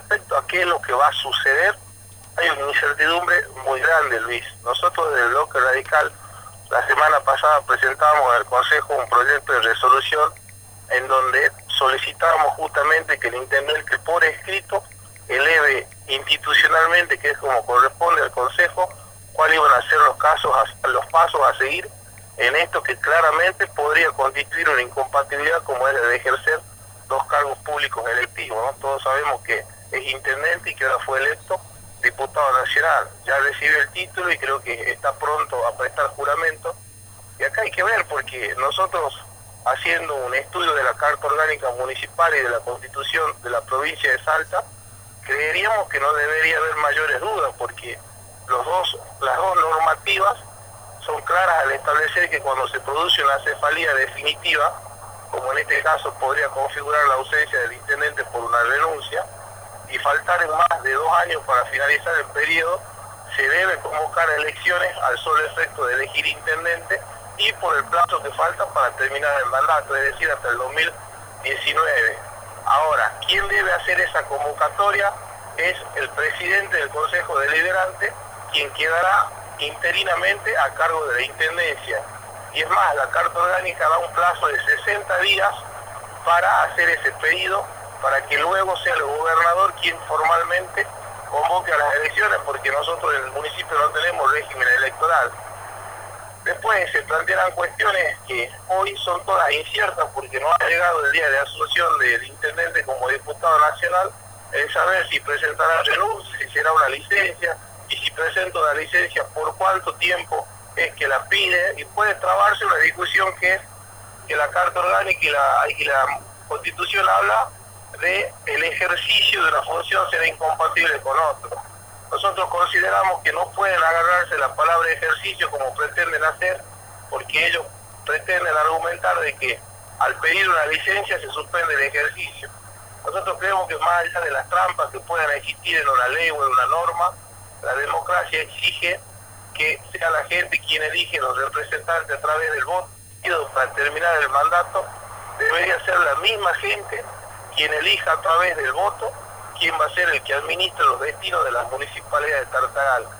respecto a qué es lo que va a suceder, hay una incertidumbre muy grande, Luis. Nosotros desde el Bloque Radical, la semana pasada presentábamos al Consejo un proyecto de resolución en donde solicitábamos justamente que el intendente por escrito eleve institucionalmente, que es como corresponde al Consejo, cuáles iban a ser los pasos a seguir en esto que claramente podría constituir una incompatibilidad como es la de ejercer dos cargos públicos electivos, ¿no? Todos sabemos que es intendente y que ahora fue electo diputado nacional, ya recibe el título y creo que está pronto a prestar juramento. Y acá hay que ver, porque nosotros, haciendo un estudio de la Carta Orgánica Municipal y de la Constitución de la provincia de Salta, creeríamos que no debería haber mayores dudas, porque las dos normativas son claras al establecer que cuando se produce una cefalía definitiva, como en este caso podría configurar la ausencia del intendente por una renuncia, y faltar en más de 2 años para finalizar el periodo, se debe convocar elecciones al solo efecto de elegir intendente y por el plazo que falta para terminar el mandato, es decir, hasta el 2019. Ahora, ¿quién debe hacer esa convocatoria? Es el presidente del Consejo Deliberante, quien quedará interinamente a cargo de la intendencia. Y es más, la Carta Orgánica da un plazo de 60 días para hacer ese pedido, para que luego sea el gobernador quien formalmente convoque a las elecciones, porque nosotros en el municipio no tenemos régimen electoral. Después se plantearán cuestiones que hoy son todas inciertas, porque no ha llegado el día de asunción del intendente como diputado nacional, el saber si presentará renuncia, si será una licencia, y si presenta una licencia, por cuánto tiempo es que la pide, y puede trabarse una discusión que es que la Carta Orgánica y la Constitución habla de el ejercicio de una función será incompatible con otro. Nosotros consideramos que no pueden agarrarse la palabra ejercicio como pretenden hacer, porque ellos pretenden argumentar de que al pedir una licencia se suspende el ejercicio. Nosotros creemos que más allá de las trampas que puedan existir en una ley o en una norma, la democracia exige que sea la gente quien elige los representantes a través del voto. Para terminar el mandato, debería ser la misma gente quien elija a través del voto quién va a ser el que administre los destinos de las municipalidades de Tartagal.